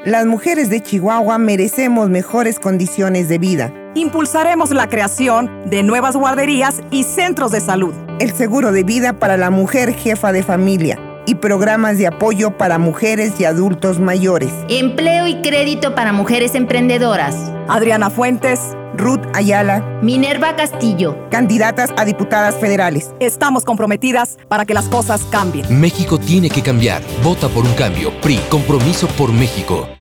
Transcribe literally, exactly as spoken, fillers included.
Las mujeres de Chihuahua merecemos mejores condiciones de vida. Impulsaremos la creación de nuevas guarderías y centros de salud. El seguro de vida para la mujer jefa de familia y programas de apoyo para mujeres y adultos mayores. Empleo y crédito para mujeres emprendedoras. Adriana Fuentes, Ruth Ayala, Minerva Castillo, candidatas a diputadas federales. Estamos comprometidas para que las cosas cambien. México tiene que cambiar. Vota por un cambio. P R I, Compromiso por México.